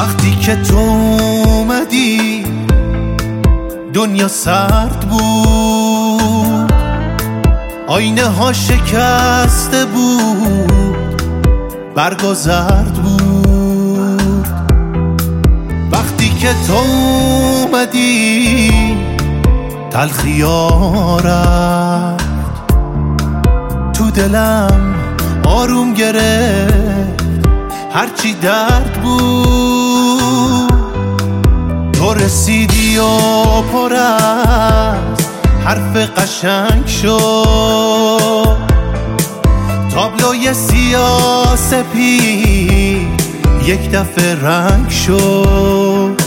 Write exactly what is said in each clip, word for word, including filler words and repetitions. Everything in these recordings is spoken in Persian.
وقتی که تو اومدی دنیا سرد بود، آینه ها شکسته بود، برگا زرد بود. وقتی که تو اومدی تلخی ها رفت، تو دلم آروم گرفت هرچی درد بود. تو رسیدی و پر از حرف قشنگ شد، تابلوی سیاه سپید یک دفعه رنگ شد.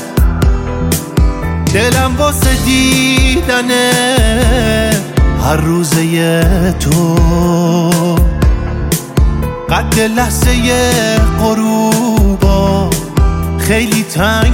دلم واسه دیدنه هر روزه تو قد لحظه غروبا خیلی تنگ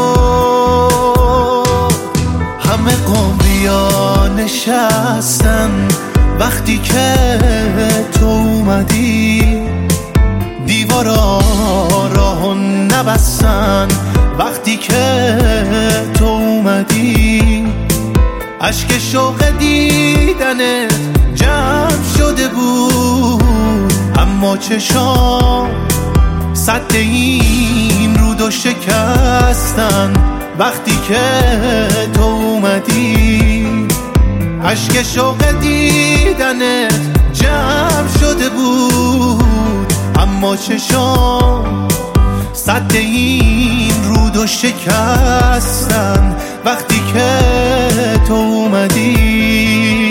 شد. همه قمریا نشستن وقتی که تو اومدی، دیوارا راهو نبستن وقتی که تو اومدی. اشک شوق دیدنت جمع شده بود، اما چشام سد این رودو شکستن وقتی که تو اومدی. اشک شوق دیدنت جمع شده بود، اما چشام سد این رودو شکستن وقتی که تو اومدی.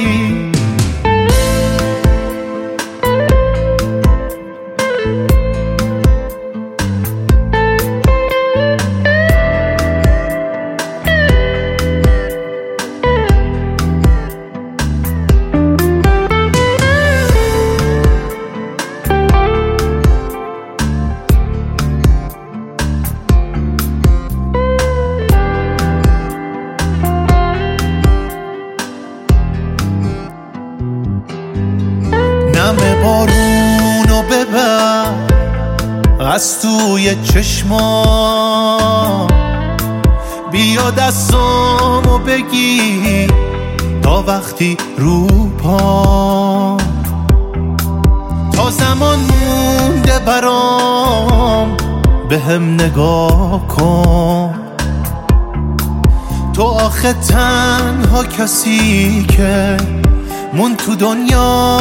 نم بارونو ببر از توی چشما، بیا دستامو بگی تا وقتی رو پا. تا زمان مونده برام به هم نگاه کن، تو آخه تنها کسی که مون تو دنیا.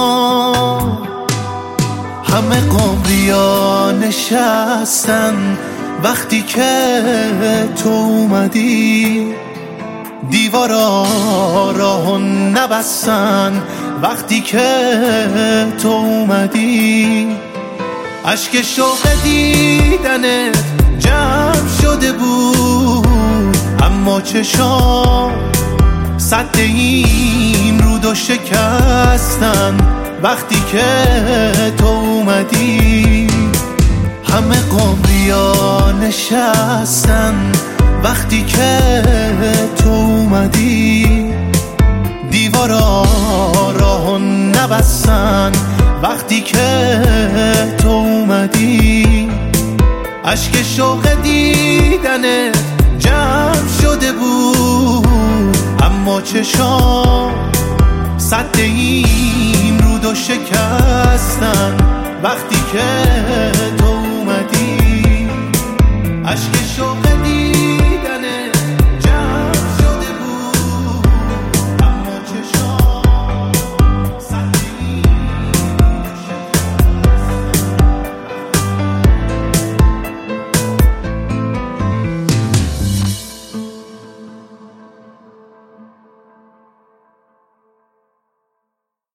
همه قمریا نشستن وقتی که تو اومدی، دیوارا راهو نبستن وقتی که تو اومدی. اشک شوق دیدنت جمع شده بود، اما چشام سد این رودو شکستن وقتی که تو اومدی. همه قمریا نشستن وقتی که تو اومدی، دیوارا راهو نبستن وقتی که تو اومدی. اشک شوق دیدنت جمع شده بود، اما چشام سد این رودو شکستن وقتی که تو اومدی. اشک